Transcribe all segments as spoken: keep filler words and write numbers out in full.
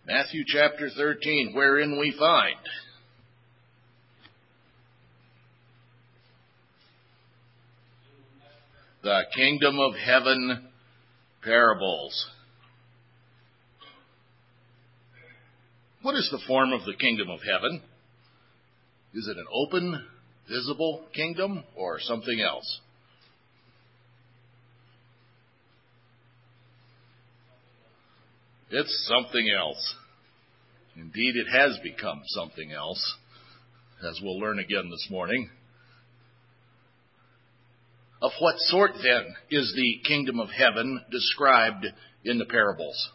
Matthew chapter thirteen, wherein we find the kingdom of heaven parables. What is the form of the kingdom of heaven? Is it an open, visible kingdom or something else? It's something else. Indeed, it has become something else, as we'll learn again this morning. Of what sort, then, is the kingdom of heaven described in the parables?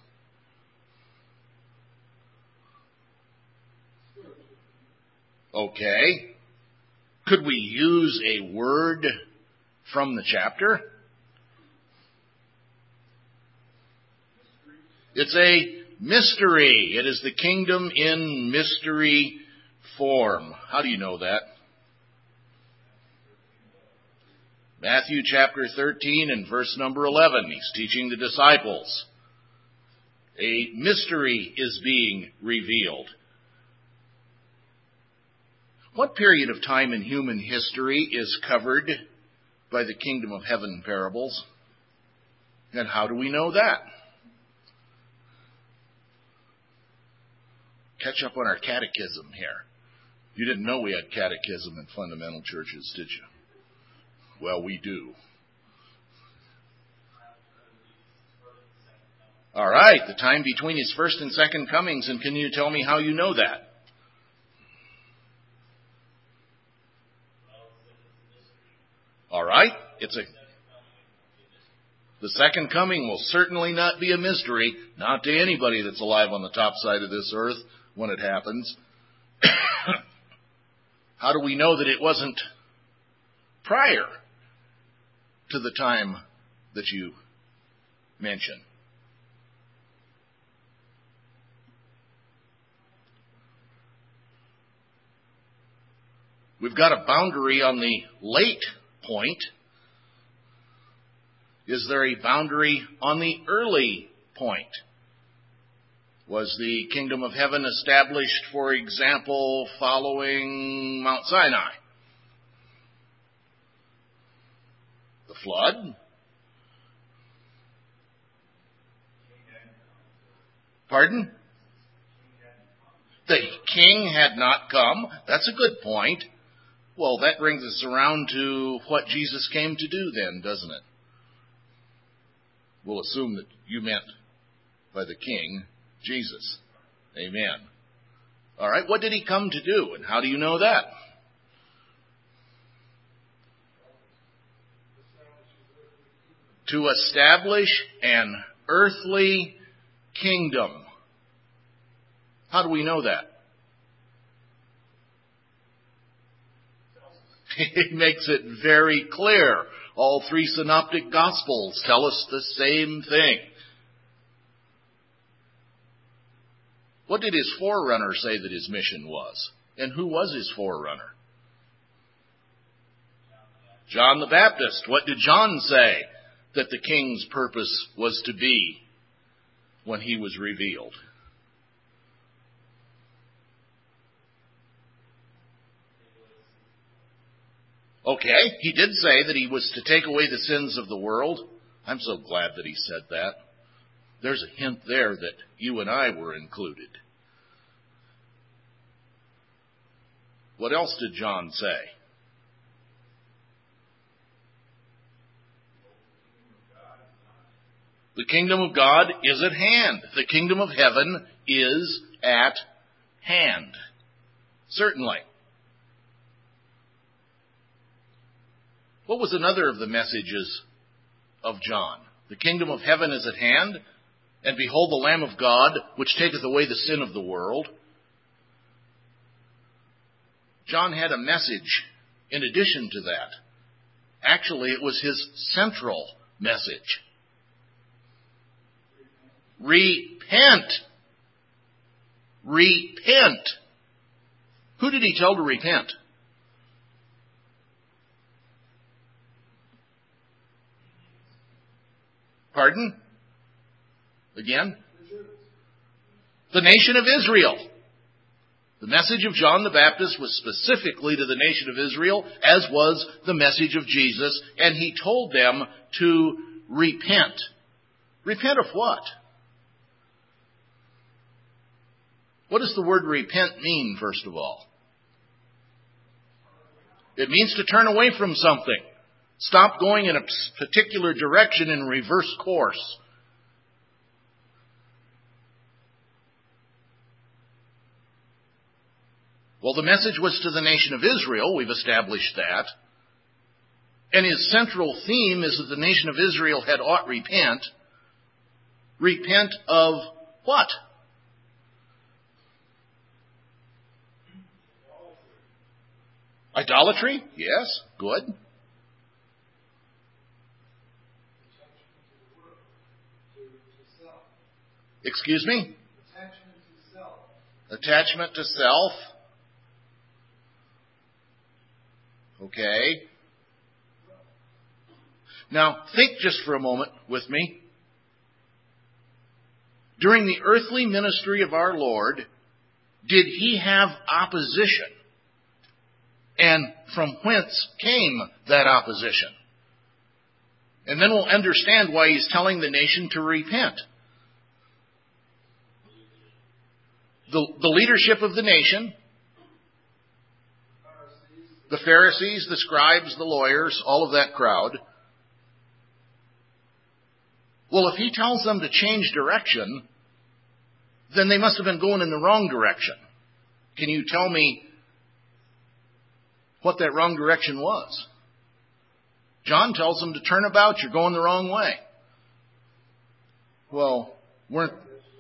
Okay. Could we use a word from the chapter? It's a mystery. It is the kingdom in mystery form. How do you know that? Matthew chapter thirteen and verse number eleven. He's teaching the disciples. A mystery is being revealed. What period of time in human history is covered by the kingdom of heaven parables? And how do we know that? Catch up on our catechism here. You didn't know we had catechism in fundamental churches, did you? Well, we do. All right, the time between his first and second comings, and can you tell me how you know that? All right, it's a the second coming will certainly not be a mystery, not to anybody that's alive on the top side of this earth when it happens. How do we know that it wasn't prior to the time that you mention? We've got a boundary on the late point. Is there a boundary on the early point? Was the kingdom of heaven established, for example, following Mount Sinai? The flood? Pardon? The king had not come. That's a good point. Well, that brings us around to what Jesus came to do then, doesn't it? We'll assume that you meant by the king, Jesus. Amen. All right, what did he come to do, and how do you know that? To establish an earthly kingdom. How do we know that? He makes it very clear. All three synoptic gospels tell us the same thing. What did his forerunner say that his mission was? And who was his forerunner? John the Baptist. What did John say that the king's purpose was to be when he was revealed? Okay, he did say that he was to take away the sins of the world. I'm so glad that he said that. There's a hint there that you and I were included. What else did John say? The kingdom of God is at hand. The kingdom of heaven is at hand. Certainly. What was another of the messages of John? The kingdom of heaven is at hand, and behold the Lamb of God, which taketh away the sin of the world. John had a message in addition to that. Actually, it was his central message. Repent. Repent. Who did he tell to repent? Pardon? Again? The nation of Israel. The message of John the Baptist was specifically to the nation of Israel, as was the message of Jesus, and he told them to repent. Repent of what? What does the word repent mean, first of all? It means to turn away from something. Stop going in a particular direction and reverse course. Well, the message was to the nation of Israel. We've established that. And his central theme is that the nation of Israel had ought repent. Repent of what? Idolatry? Yes. Good. Excuse me? Attachment to self. Attachment to self. Okay. Now, think just for a moment with me. During the earthly ministry of our Lord, did he have opposition? And from whence came that opposition? And then we'll understand why he's telling the nation to repent. The, the leadership of the nation, the Pharisees, the scribes, the lawyers, all of that crowd. Well, if he tells them to change direction, then they must have been going in the wrong direction. Can you tell me what that wrong direction was? John tells them to turn about, you're going the wrong way. Well, weren't...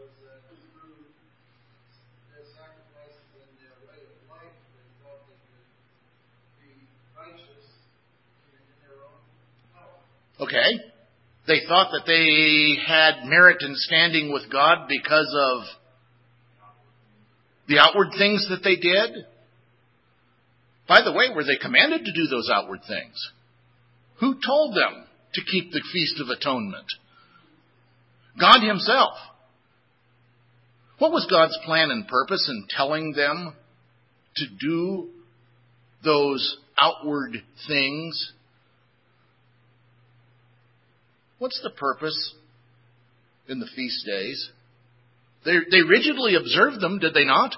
Okay. They thought that they had merit in standing with God because of the outward things that they did. By the way, were they commanded to do those outward things? Who told them to keep the Feast of Atonement? God himself. What was God's plan and purpose in telling them to do those outward things? What's the purpose in the feast days? They, they rigidly observed them, did they not?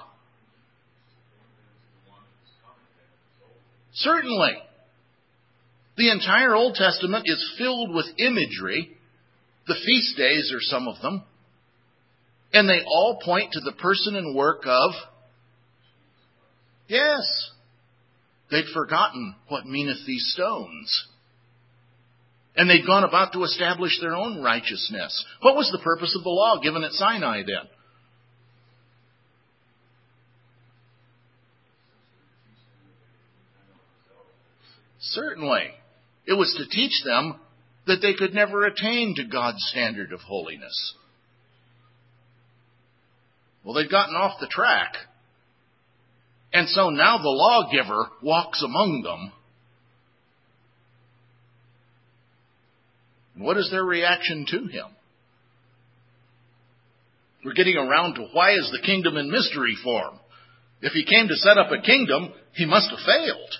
Certainly. The entire Old Testament is filled with imagery. The feast days are some of them. And they all point to the person and work of... Yes. They'd forgotten what meaneth these stones. And they'd gone about to establish their own righteousness. What was the purpose of the law given at Sinai then? Certainly. It was to teach them that they could never attain to God's standard of holiness. Well, they'd gotten off the track. And so now the lawgiver walks among them. What is their reaction to him? We're getting around to why is the kingdom in mystery form? If he came to set up a kingdom, he must have failed.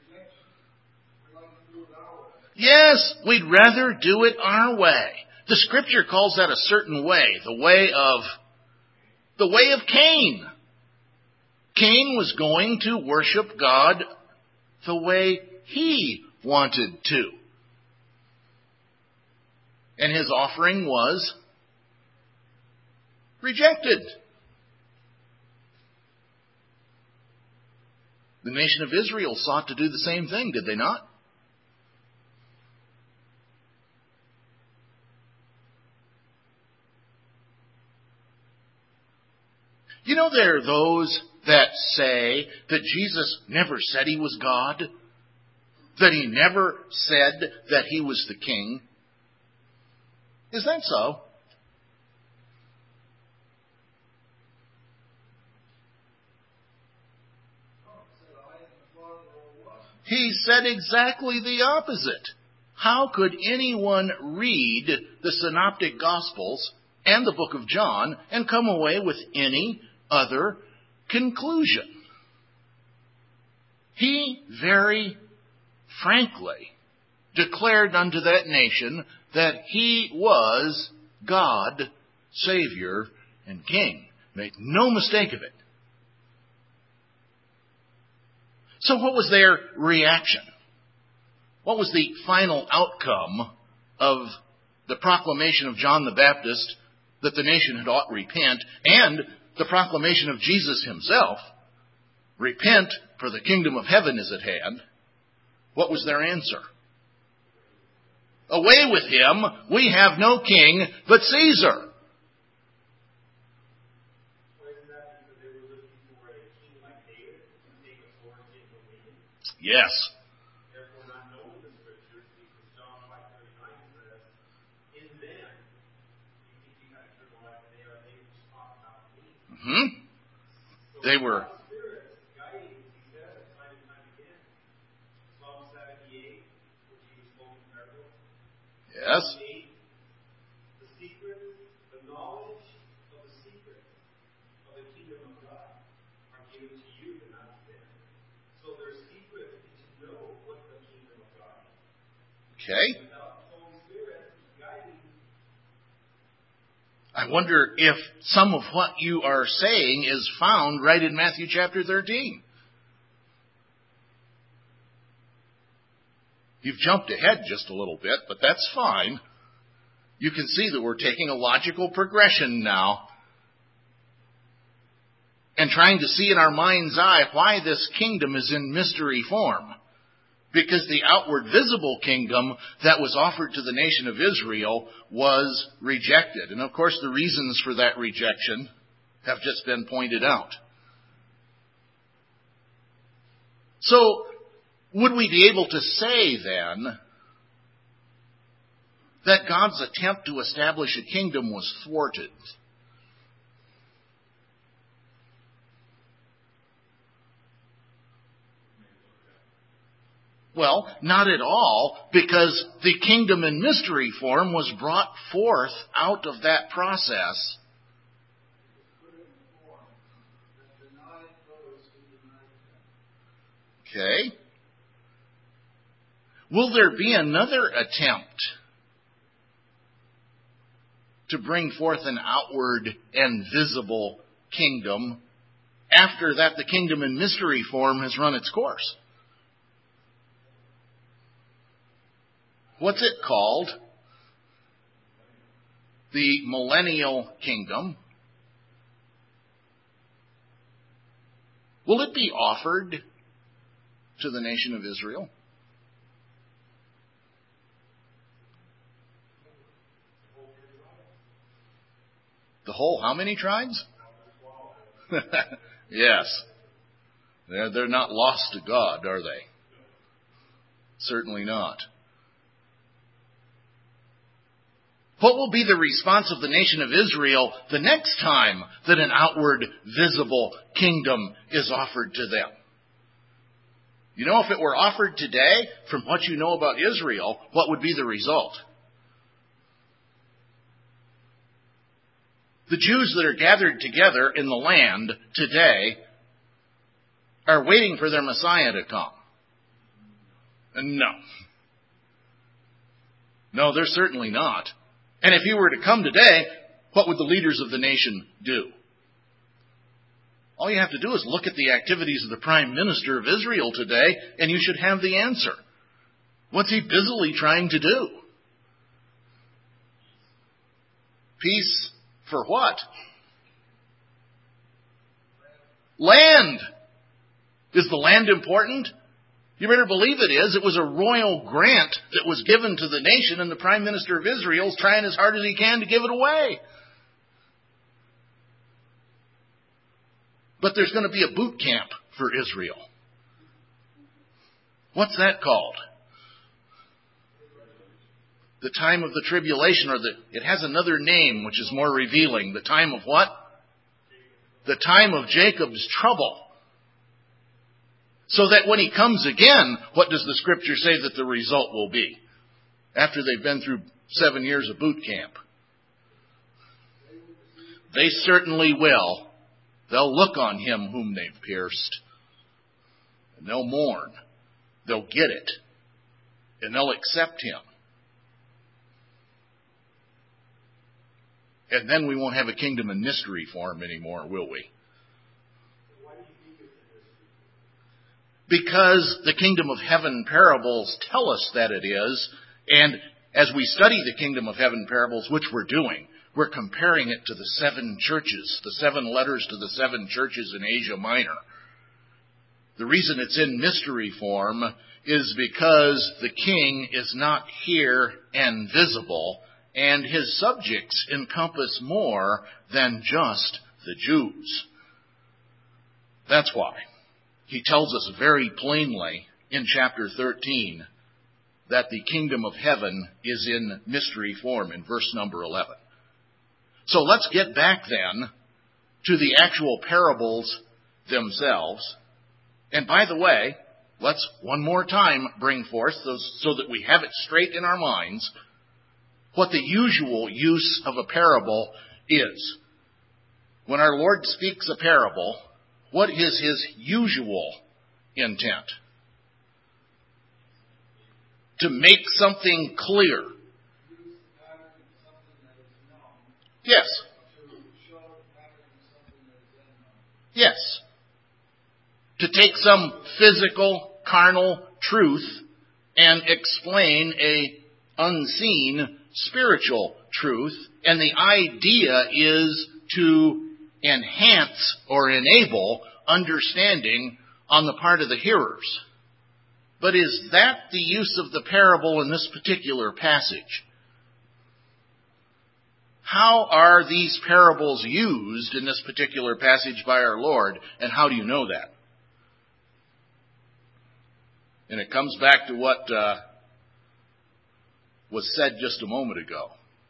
Yes, we'd rather do it our way. The scripture calls that a certain way, the way of the way of Cain. Cain was going to worship God the way he wanted to. And his offering was rejected. The nation of Israel sought to do the same thing, did they not? You know, there are those that say that Jesus never said he was God, that he never said that he was the king. Is that so? He said exactly the opposite. How could anyone read the Synoptic Gospels and the book of John and come away with any other conclusion. He very frankly declared unto that nation that he was God, Savior, and King. Make no mistake of it. So what was their reaction? What was the final outcome of the proclamation of John the Baptist that the nation had ought repent, and the proclamation of Jesus himself, repent, for the kingdom of heaven is at hand? What was their answer? Away with him, we have no king but Caesar. Yes. Hmm? They were. Yes. The secret, the knowledge of the secret of the kingdom of God are given to you and not to them. So their secret is to know what the kingdom of God is. Okay. Without the Holy Spirit guiding. I wonder if some of what you are saying is found right in Matthew chapter thirteen. You've jumped ahead just a little bit, but that's fine. You can see that we're taking a logical progression now and trying to see in our mind's eye why this kingdom is in mystery form. Because the outward visible kingdom that was offered to the nation of Israel was rejected. And of course the reasons for that rejection have just been pointed out. So, would we be able to say then that God's attempt to establish a kingdom was thwarted? Well, not at all, because the kingdom in mystery form was brought forth out of that process. Okay. Will there be another attempt to bring forth an outward and visible kingdom after that the kingdom in mystery form has run its course? What's it called? The millennial kingdom. Will it be offered to the nation of Israel? The whole how many tribes? Yes. They're, they're not lost to God, are they? Certainly not. What will be the response of the nation of Israel the next time that an outward, visible kingdom is offered to them? You know, if it were offered today, from what you know about Israel, what would be the result? The Jews that are gathered together in the land today are waiting for their Messiah to come. No. No, they're certainly not. And if he were to come today, what would the leaders of the nation do? All you have to do is look at the activities of the Prime Minister of Israel today, and you should have the answer. What's he busily trying to do? Peace for what? Land. Is the land important? You better believe it is. It was a royal grant that was given to the nation, and the Prime Minister of Israel is trying as hard as he can to give it away. But there's going to be a boot camp for Israel. What's that called? The time of the tribulation, or the, it has another name which is more revealing. The time of what? The time of Jacob's trouble. So that when he comes again, what does the Scripture say that the result will be? After they've been through seven years of boot camp. They certainly will. They'll look on him whom they've pierced. And they'll mourn. They'll get it. And they'll accept him. And then we won't have a kingdom in mystery form anymore, will we? Why do you think it's a mystery? Because the kingdom of heaven parables tell us that it is. And as we study the kingdom of heaven parables, which we're doing, we're comparing it to the seven churches, the seven letters to the seven churches in Asia Minor. The reason it's in mystery form is because the king is not here and visible, and his subjects encompass more than just the Jews. That's why he tells us very plainly in chapter thirteen that the kingdom of heaven is in mystery form in verse number eleven. So let's get back then to the actual parables themselves. And by the way, let's one more time bring forth, those, so that we have it straight in our minds, what the usual use of a parable is. When our Lord speaks a parable, what is his usual intent? To make something clear. Yes. Yes. To take some physical, carnal truth and explain a unseen spiritual truth. And the idea is to enhance or enable understanding on the part of the hearers. But is that the use of the parable in this particular passage? How are these parables used in this particular passage by our Lord, and how do you know that? And it comes back to what uh, was said just a moment ago.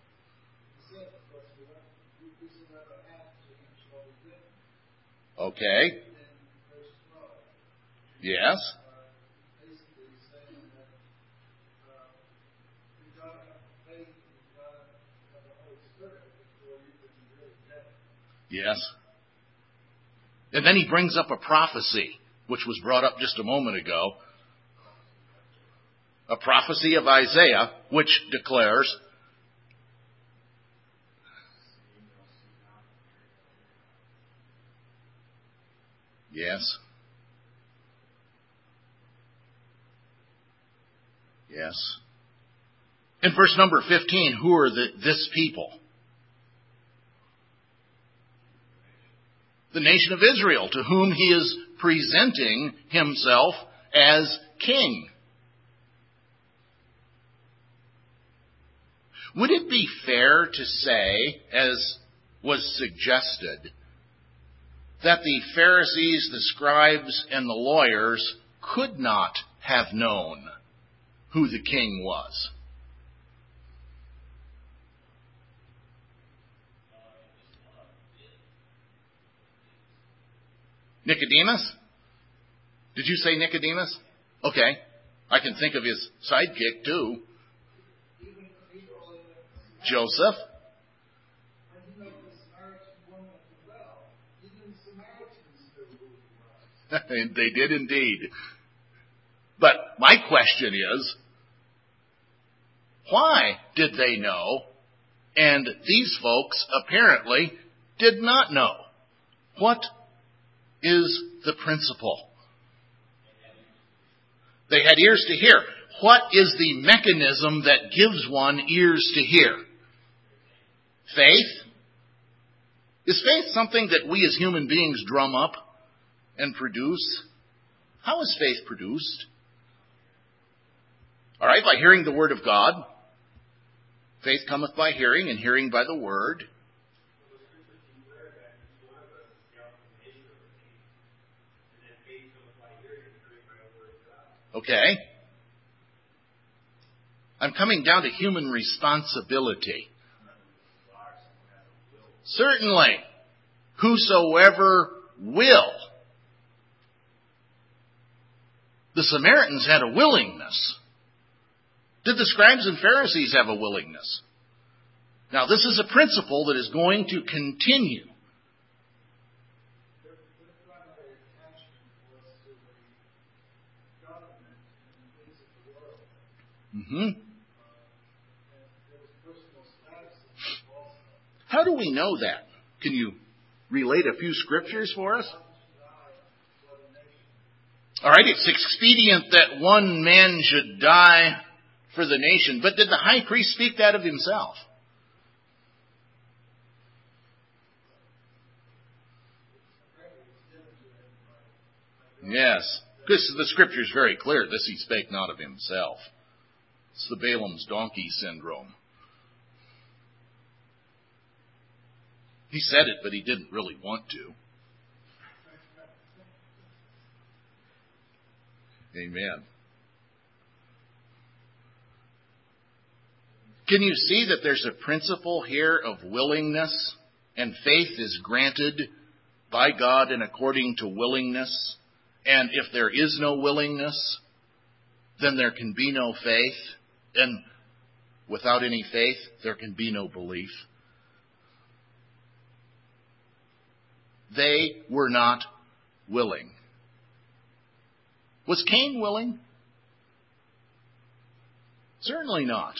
Okay. Yes. Yes. And then he brings up a prophecy, which was brought up just a moment ago. A prophecy of Isaiah, which declares, yes, yes. In verse number fifteen, who are the, this people? The nation of Israel, to whom he is presenting himself as king. Would it be fair to say, as was suggested, that the Pharisees, the scribes, and the lawyers could not have known who the king was? Nicodemus? Did you say Nicodemus? Okay. I can think of his sidekick too. Joseph? They did indeed. But my question is, why did they know? And these folks apparently did not know. What is the principle? They had ears to hear. What is the mechanism that gives one ears to hear? Faith? Is faith something that we as human beings drum up and produce? How is faith produced? All right, by hearing the word of God. Faith cometh by hearing, and hearing by the word. Okay. I'm coming down to human responsibility. Certainly. Whosoever will. The Samaritans had a willingness. Did the scribes and Pharisees have a willingness? Now, this is a principle that is going to continue. Their, their primary attachment was to the government and the things of the world. Mm-hmm. Uh, and there was personal status also. How do we know that? Can you relate a few scriptures for us? All right, it's expedient that one man should die for the nation. But did the high priest speak that of himself? Yes, because the scripture is very clear. This he spake not of himself. It's the Balaam's donkey syndrome. He said it, but he didn't really want to. Amen. Can you see that there's a principle here of willingness? And faith is granted by God and according to willingness. And if there is no willingness, then there can be no faith. And without any faith, there can be no belief. They were not willing. Was Cain willing? Certainly not.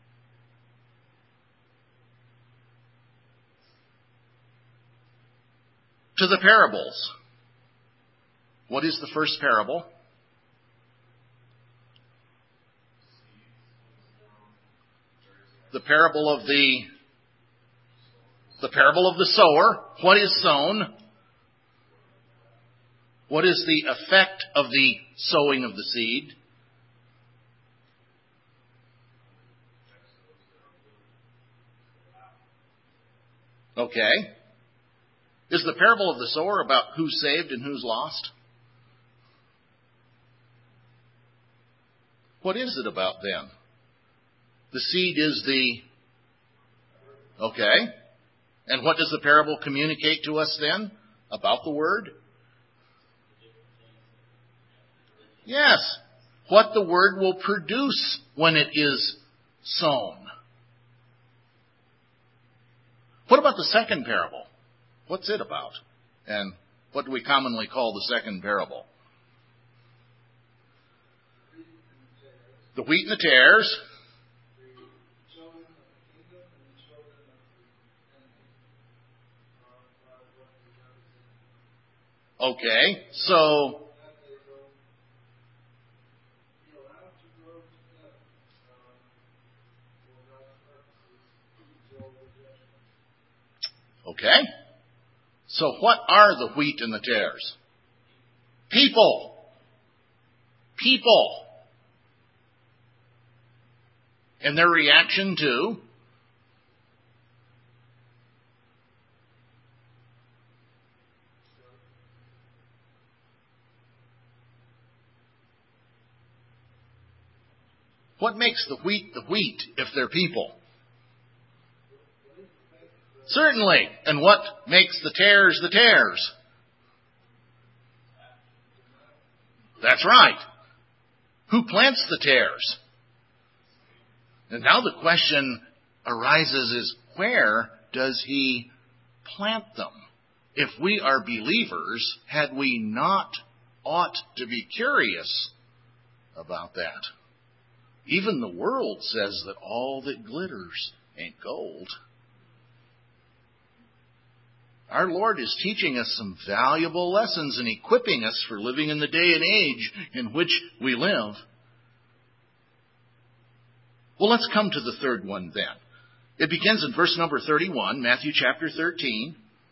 To the parables. What is the first parable? The parable of the the parable of the sower. What is sown? What is the effect of the sowing of the seed? Okay. Is the parable of the sower about who's saved and who's lost? What is it about then? The seed is the... Okay. And what does the parable communicate to us then about the word? Yes. What the word will produce when it is sown. What about the second parable? What's it about? And what do we commonly call the second parable? The wheat and the tares. Okay, so okay. So what are the wheat and the tares? People. People. And their reaction to what makes the wheat the wheat if they're people? Certainly. And what makes the tares the tares? That's right. Who plants the tares? And now the question arises is, where does he plant them? If we are believers, had we not ought to be curious about that? Even the world says that all that glitters ain't gold. Our Lord is teaching us some valuable lessons and equipping us for living in the day and age in which we live. Well, let's come to the third one then. It begins in verse number thirty-one, Matthew chapter thirteen.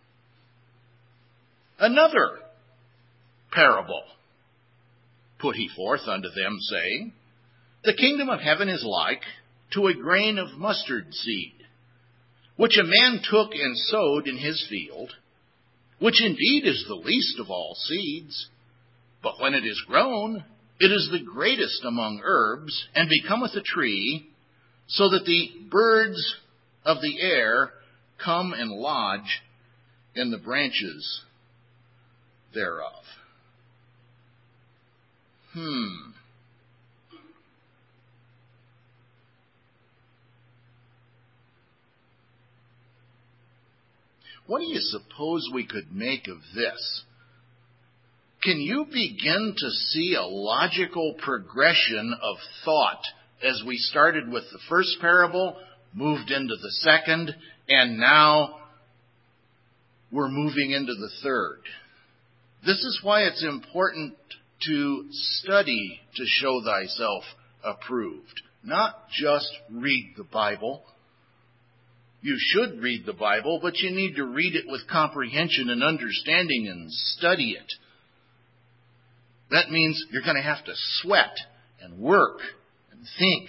Another parable put he forth unto them, saying, The kingdom of heaven is like to a grain of mustard seed, which a man took and sowed in his field, which indeed is the least of all seeds. But when it is grown, it is the greatest among herbs, and becometh a tree, so that the birds of the air come and lodge in the branches thereof. Hmm. What do you suppose we could make of this? Can you begin to see a logical progression of thought as we started with the first parable, moved into the second, and now we're moving into the third? This is why it's important to study to show thyself approved. Not just read the Bible. You should read the Bible, but you need to read it with comprehension and understanding and study it. That means you're going to have to sweat and work and think.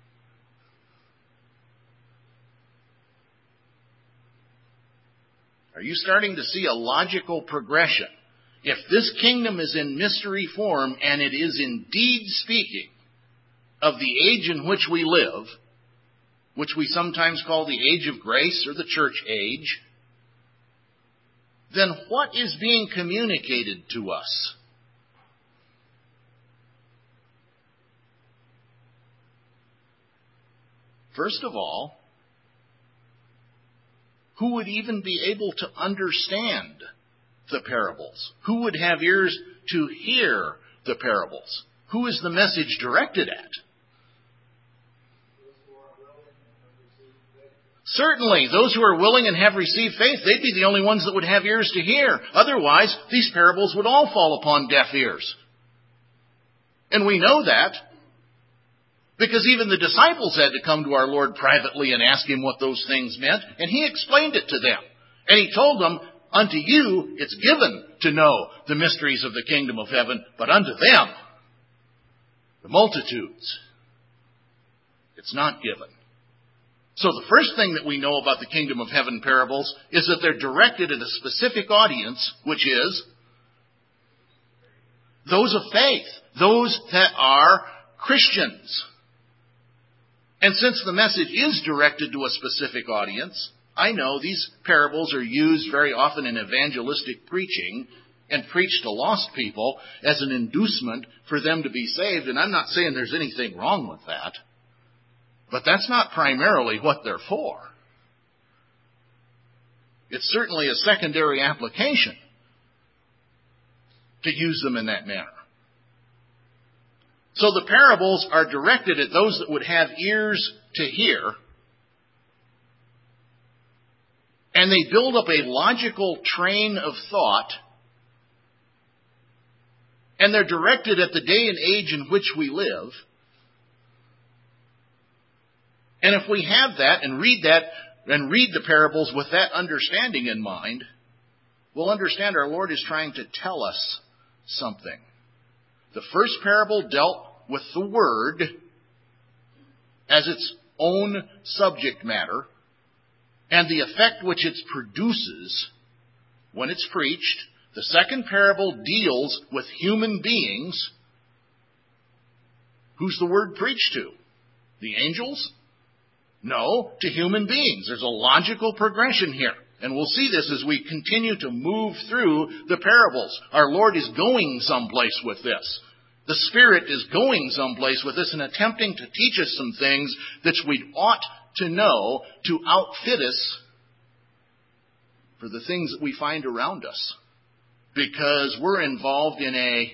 Are you starting to see a logical progression? If this kingdom is in mystery form, and it is indeed speaking of the age in which we live, which we sometimes call the age of grace or the church age, then what is being communicated to us? First of all, who would even be able to understand the parables? Who would have ears to hear the parables? Who is the message directed at? Certainly, those who are willing and have received faith, they'd be the only ones that would have ears to hear. Otherwise, these parables would all fall upon deaf ears. And we know that because even the disciples had to come to our Lord privately and ask Him what those things meant, and He explained it to them. And He told them, unto you it's given to know the mysteries of the kingdom of heaven, but unto them, the multitudes, it's not given. So the first thing that we know about the kingdom of heaven parables is that they're directed at a specific audience, which is those of faith, those that are Christians. And since the message is directed to a specific audience, I know these parables are used very often in evangelistic preaching and preached to lost people as an inducement for them to be saved. And I'm not saying there's anything wrong with that. But that's not primarily what they're for. It's certainly a secondary application to use them in that manner. So the parables are directed at those that would have ears to hear, and they build up a logical train of thought, and they're directed at the day and age in which we live. And if we have that and read that and read the parables with that understanding in mind, we'll understand our Lord is trying to tell us something. The first parable dealt with the Word as its own subject matter and the effect which it produces when it's preached. The second parable deals with human beings. Who's the Word preached to? The angels? No, to human beings. There's a logical progression here. And we'll see this as we continue to move through the parables. Our Lord is going someplace with this. The Spirit is going someplace with this and attempting to teach us some things that we ought to know to outfit us for the things that we find around us. Because we're involved in a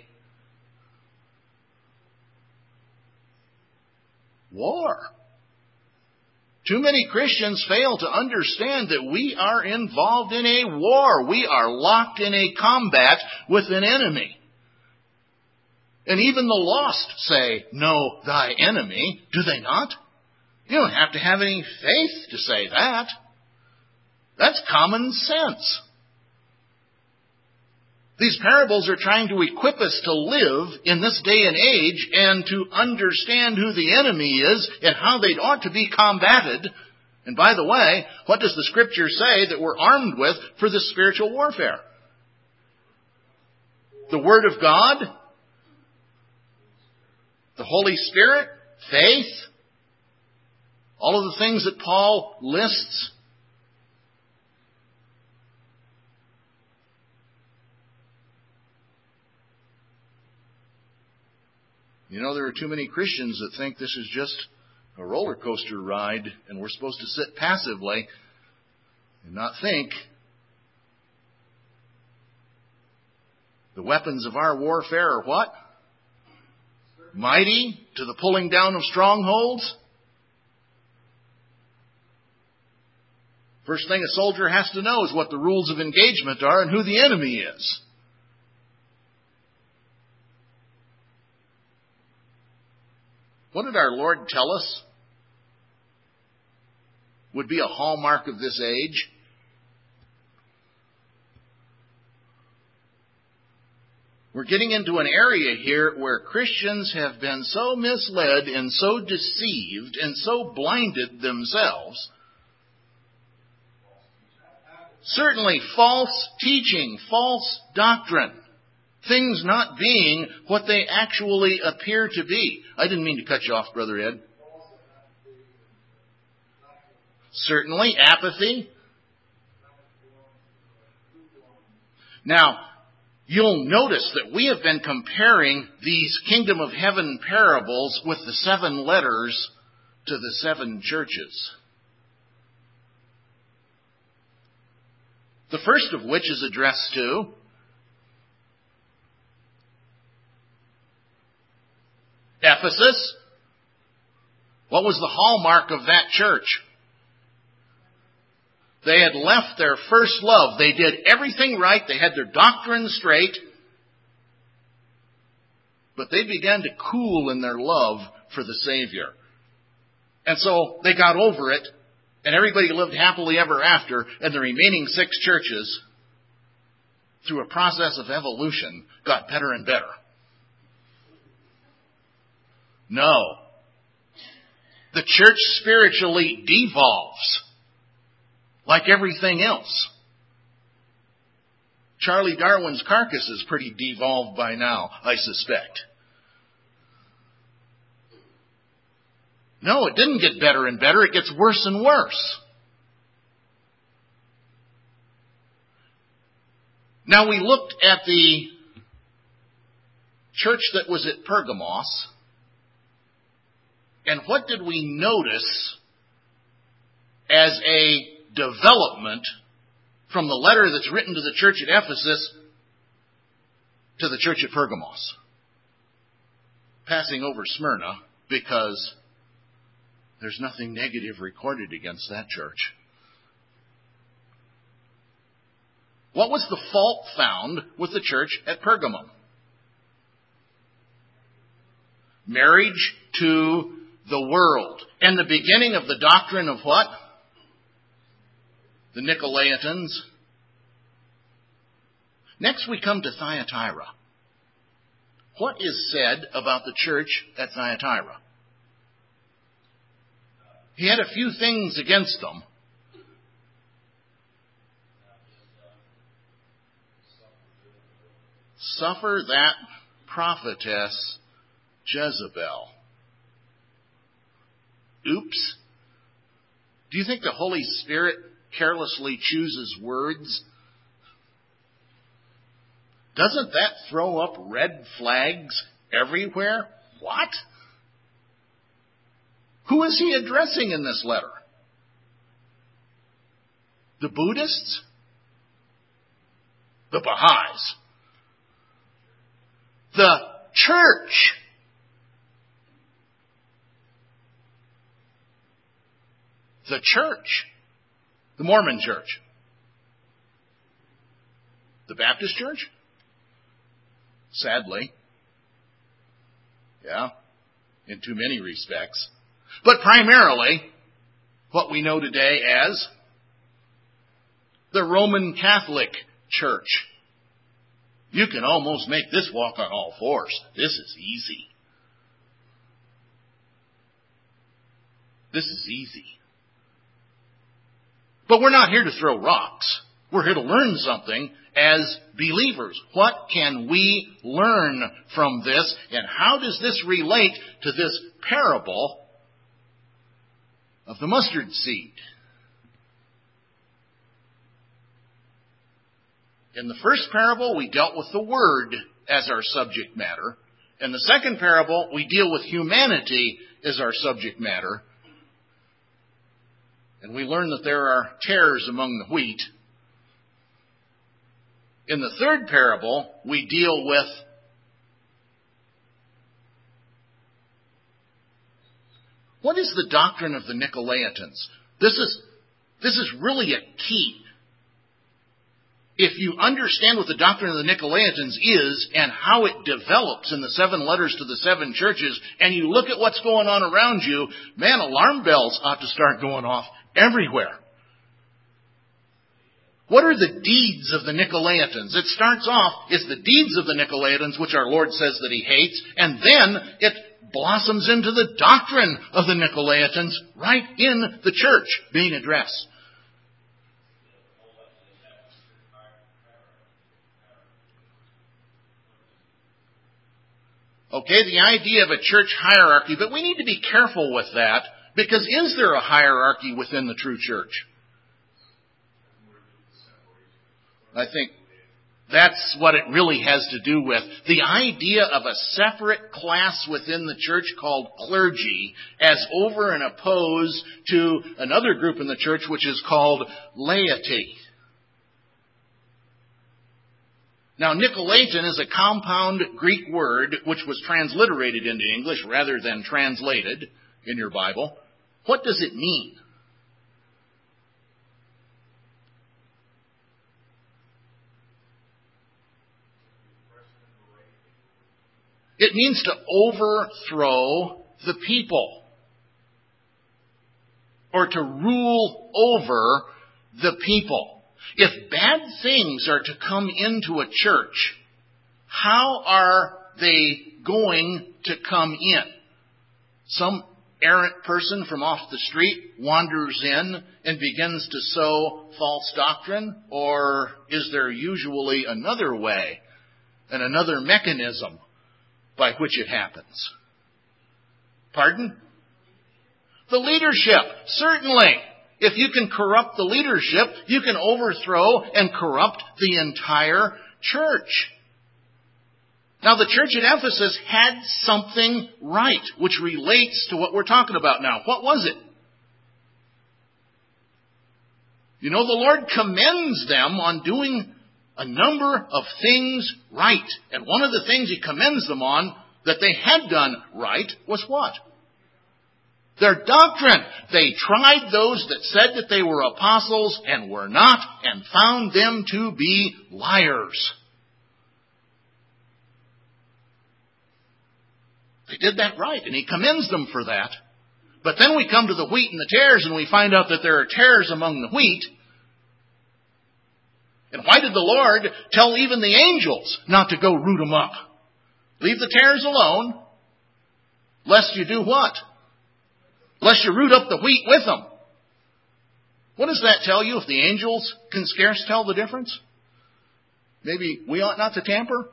war. Too many Christians fail to understand that we are involved in a war. We are locked in a combat with an enemy. And even the lost say, know thy enemy. Do they not? You don't have to have any faith to say that. That's common sense. These parables are trying to equip us to live in this day and age and to understand who the enemy is and how they ought to be combated. And by the way, what does the Scripture say that we're armed with for this spiritual warfare? The Word of God, the Holy Spirit, faith, all of the things that Paul lists. You know, there are too many Christians that think this is just a roller coaster ride and we're supposed to sit passively and not think The weapons of our warfare are what? Mighty to the pulling down of strongholds. First thing a soldier has to know is what the rules of engagement are and who the enemy is. What did our Lord tell us would be a hallmark of this age? We're getting into an area here where Christians have been so misled and so deceived and so blinded themselves. Certainly false teaching, false doctrine. Things not being what they actually appear to be. I didn't mean to cut you off, Brother Ed. Certainly, apathy. Now, you'll notice that we have been comparing these kingdom of heaven parables with the seven letters to the seven churches. The first of which is addressed to Ephesus. What was the hallmark of that church? They had left their first love. They did everything right. They had their doctrine straight. But they began to cool in their love for the Savior. And so they got over it. And everybody lived happily ever after. And the remaining six churches, through a process of evolution, got better and better. No. The church spiritually devolves. Like everything else. Charlie Darwin's carcass is pretty devolved by now, I suspect. No, it didn't get better and better. It gets worse and worse. Now we looked at the church that was at Pergamos. And what did we notice as a development from the letter that's written to the church at Ephesus to the church at Pergamos? Passing over Smyrna, because there's nothing negative recorded against that church. What was the fault found with the church at Pergamum? Marriage to the world. And the beginning of the doctrine of what? The Nicolaitans. Next we come to Thyatira. What is said about the church at Thyatira? He had a few things against them. Suffer that prophetess Jezebel. Oops. Do you think the Holy Spirit carelessly chooses words? Doesn't that throw up red flags everywhere? What? Who is he addressing in this letter? The Buddhists? The Baha'is? The church? The church? The Mormon church? The Baptist church? Sadly. Yeah, in too many respects. But primarily, what we know today as the Roman Catholic Church. You can almost make this walk on all fours. This is easy. This is easy. But we're not here to throw rocks. We're here to learn something as believers. What can we learn from this? And how does this relate to this parable of the mustard seed? In the first parable, we dealt with the Word as our subject matter. In the second parable, we deal with humanity as our subject matter. And we learn that there are tares among the wheat. In the third parable, we deal with what is the doctrine of the Nicolaitans? This is, this is really a key. If you understand what the doctrine of the Nicolaitans is and how it develops in the seven letters to the seven churches, and you look at what's going on around you, man, alarm bells ought to start going off everywhere. What are the deeds of the Nicolaitans? It starts off, it's the deeds of the Nicolaitans, which our Lord says that He hates, and then it blossoms into the doctrine of the Nicolaitans right in the church being addressed. Okay, the idea of a church hierarchy, but we need to be careful with that, because is there a hierarchy within the true church? I think that's what it really has to do with. The idea of a separate class within the church called clergy as over and opposed to another group in the church which is called laity. Now, Nicolaitan is a compound Greek word which was transliterated into English rather than translated in your Bible. What does it mean? It means to overthrow the people, or to rule over the people. If bad things are to come into a church, how are they going to come in? Some errant person from off the street wanders in and begins to sow false doctrine? Or is there usually another way and another mechanism by which it happens? Pardon? The leadership, certainly. If you can corrupt the leadership, you can overthrow and corrupt the entire church. Now, the church at Ephesus had something right, which relates to what we're talking about now. What was it? You know, the Lord commends them on doing a number of things right. And one of the things He commends them on that they had done right was what? Their doctrine. They tried those that said that they were apostles and were not, and found them to be liars. They did that right, and He commends them for that. But then we come to the wheat and the tares, and we find out that there are tares among the wheat. And why did the Lord tell even the angels not to go root them up? Leave the tares alone, lest you do what? Lest you root up the wheat with them. What does that tell you if the angels can scarce tell the difference? Maybe we ought not to tamper?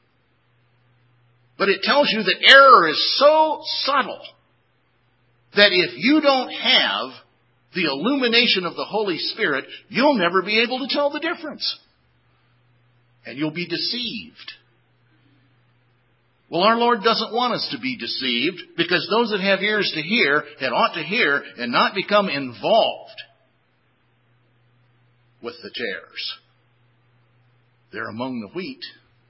But it tells you that error is so subtle that if you don't have the illumination of the Holy Spirit, you'll never be able to tell the difference. And you'll be deceived. Well, our Lord doesn't want us to be deceived, because those that have ears to hear and ought to hear and not become involved with the tares. They're among the wheat.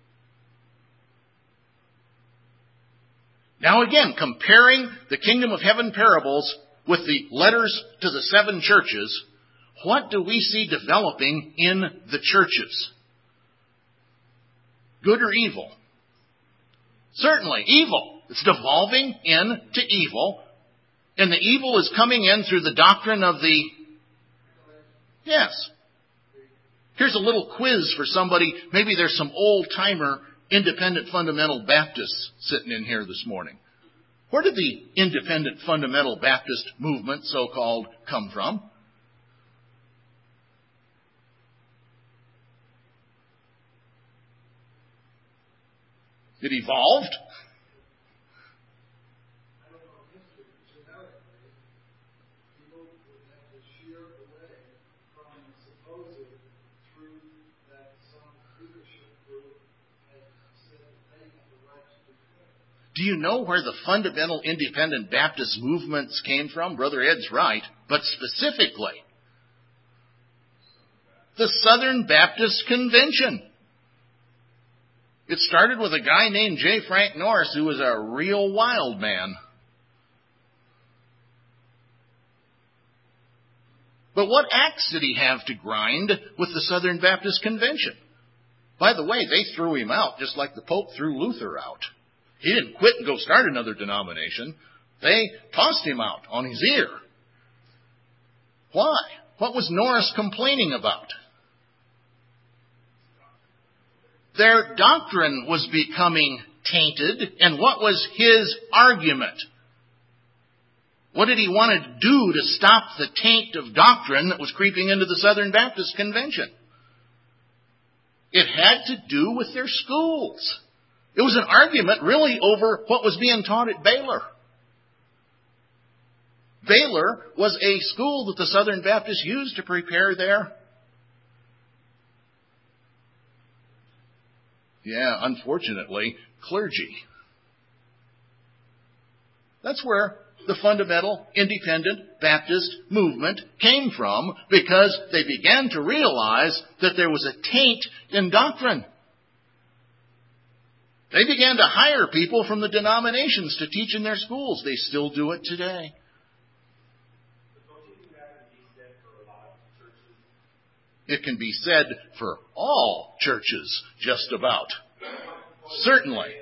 Now again, comparing the kingdom of heaven parables with the letters to the seven churches, what do we see developing in the churches? Good or evil? Certainly, evil. It's devolving into evil. And the evil is coming in through the doctrine of the... Yes. Here's a little quiz for somebody. Maybe there's some old-timer independent fundamental Baptists sitting in here this morning. Where did the independent fundamental Baptist movement, so-called, come from? It evolved. I don't know history, but genetically, people would have to shear away from supposed truth that some leadership group had said that they had the right to declare. Do you know where the fundamental independent Baptist movements came from? Brother Ed's right. But specifically, the Southern Baptist Convention. It started with a guy named J. Frank Norris, who was a real wild man. But what axe did he have to grind with the Southern Baptist Convention? By the way, they threw him out just like the Pope threw Luther out. He didn't quit and go start another denomination. They tossed him out on his ear. Why? What was Norris complaining about? Their doctrine was becoming tainted, and what was his argument? What did he want to do to stop the taint of doctrine that was creeping into the Southern Baptist Convention? It had to do with their schools. It was an argument really over what was being taught at Baylor. Baylor was a school that the Southern Baptists used to prepare their, yeah, unfortunately, clergy. That's where the fundamental independent Baptist movement came from, because they began to realize that there was a taint in doctrine. They began to hire people from the denominations to teach in their schools. They still do it today. It can be said for all churches, just about. Certainly.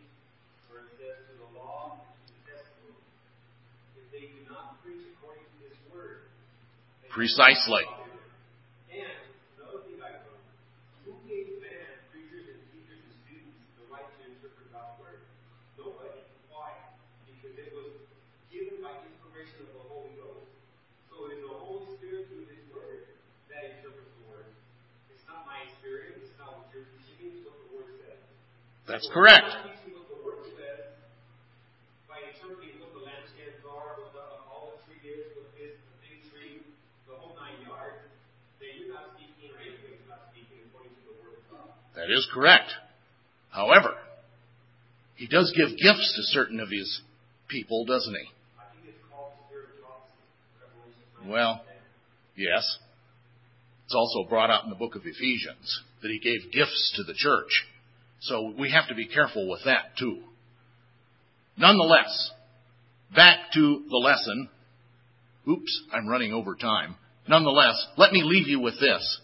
Precisely. And another thing I learned, who gave man, preachers and teachers and students, the right to interpret God's word? Nobody. Why? Because it was given by inspiration of the Holy Ghost. So it is the Holy Spirit through His word that interprets the word. It's not my experience. It's not what you're teaching. It's what the word says. That's so correct. What the word says by interpreting what the lampstands are, what the olive tree is, what this the fig tree. The whole nine yards, then you're not speaking, or anybody's not speaking according to the word of God. That is correct. However, He does give gifts to certain of His people, doesn't He? I think it's called the spirit of prophecy. Revelation. Well, yes. It's also brought out in the book of Ephesians that He gave gifts to the church. So we have to be careful with that too. Nonetheless, back to the lesson. Oops, I'm running over time. Nonetheless, let me leave you with this.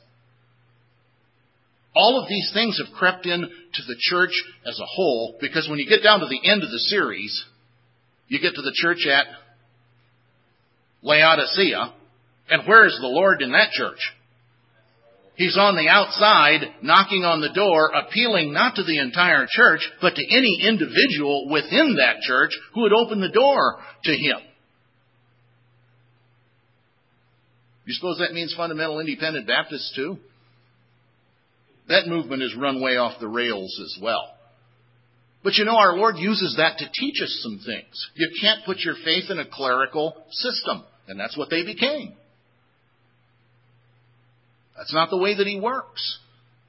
All of these things have crept in to the church as a whole, because when you get down to the end of the series, you get to the church at Laodicea, and where is the Lord in that church? He's on the outside, knocking on the door, appealing not to the entire church, but to any individual within that church who would open the door to Him. You suppose that means fundamental independent Baptists too? That movement has run way off the rails as well. But you know, our Lord uses that to teach us some things. You can't put your faith in a clerical system, and that's what they became. That's not the way that He works.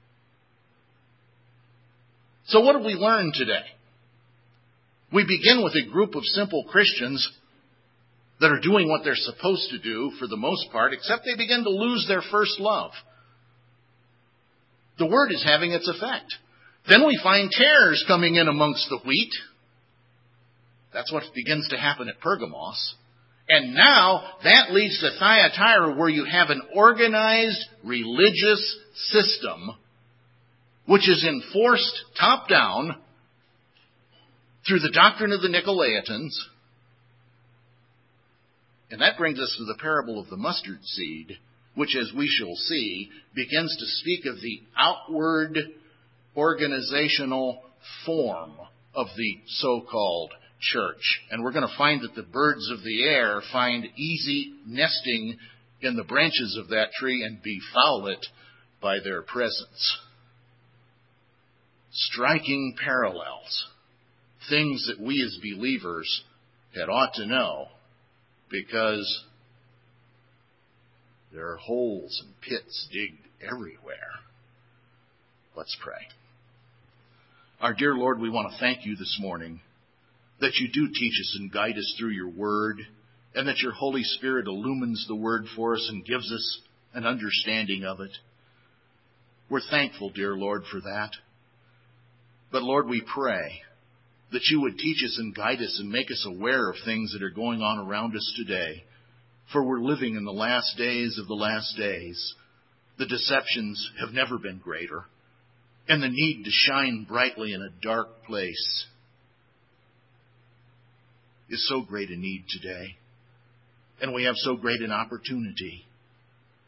So what have we learned today? We begin with a group of simple Christians that are doing what they're supposed to do for the most part, except they begin to lose their first love. The word is having its effect. Then we find tares coming in amongst the wheat. That's what begins to happen at Pergamos. And now that leads to Thyatira, where you have an organized religious system which is enforced top down through the doctrine of the Nicolaitans. And that brings us to the parable of the mustard seed, which, as we shall see, begins to speak of the outward organizational form of the so-called church. And we're going to find that the birds of the air find easy nesting in the branches of that tree and befoul it by their presence. Striking parallels. Things that we as believers had ought to know, because there are holes and pits digged everywhere. Let's pray. Our dear Lord, we want to thank You this morning that You do teach us and guide us through Your Word, and that Your Holy Spirit illumines the Word for us and gives us an understanding of it. We're thankful, dear Lord, for that. But Lord, we pray that you would teach us and guide us and make us aware of things that are going on around us today. For we're living in the last days of the last days. The deceptions have never been greater. And the need to shine brightly in a dark place is so great a need today. And we have so great an opportunity.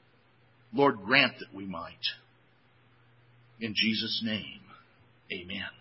Lord, grant that we might. In Jesus' name, amen.